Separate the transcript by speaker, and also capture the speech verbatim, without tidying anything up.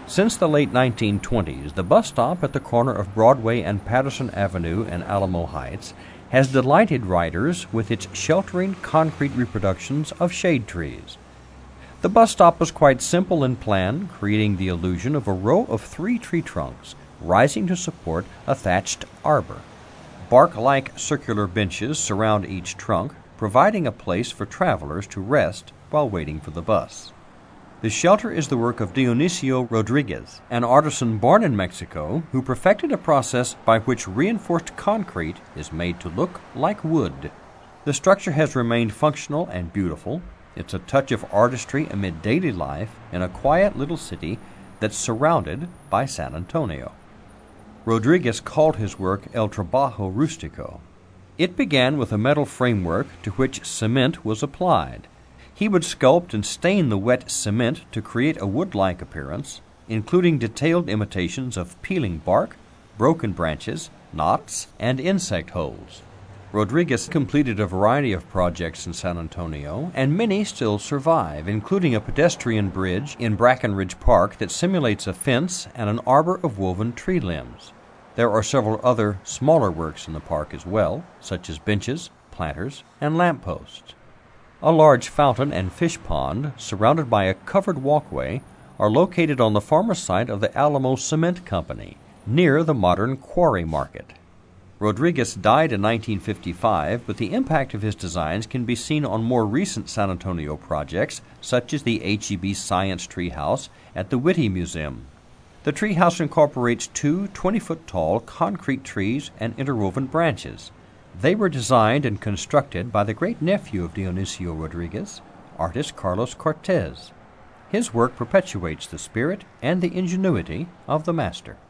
Speaker 1: Since the late nineteen twenties, the bus stop at the corner of Broadway and Patterson Avenue in Alamo Heights has delighted riders with its sheltering concrete reproductions of shade trees. The bus stop was quite simple in plan, creating the illusion of a row of three tree trunks rising to support a thatched arbor. Bark-like circular benches surround each trunk, providing a place for travelers to rest while waiting for the bus. The shelter is the work of Dionisio Rodriguez, an artisan born in Mexico who perfected a process by which reinforced concrete is made to look like wood. The structure has remained functional and beautiful. It's a touch of artistry amid daily life in a quiet little city that's surrounded by San Antonio. Rodriguez called his work El Trabajo Rustico. It began with a metal framework to which cement was applied. He would sculpt and stain the wet cement to create a wood-like appearance, including detailed imitations of peeling bark, broken branches, knots, and insect holes. Rodriguez completed a variety of projects in San Antonio, and many still survive, including a pedestrian bridge in Brackenridge Park that simulates a fence and an arbor of woven tree limbs. There are several other smaller works in the park as well, such as benches, planters, and lampposts. A large fountain and fish pond, surrounded by a covered walkway, are located on the former site of the Alamo Cement Company, near the modern Quarry Market. Rodriguez died in nineteen fifty-five, but the impact of his designs can be seen on more recent San Antonio projects, such as the H E B Science Treehouse at the Whitty Museum. The treehouse incorporates two twenty-foot-tall concrete trees and interwoven branches. They were designed and constructed by the great-nephew of Dionisio Rodriguez, artist Carlos Cortez. His work perpetuates the spirit and the ingenuity of the master.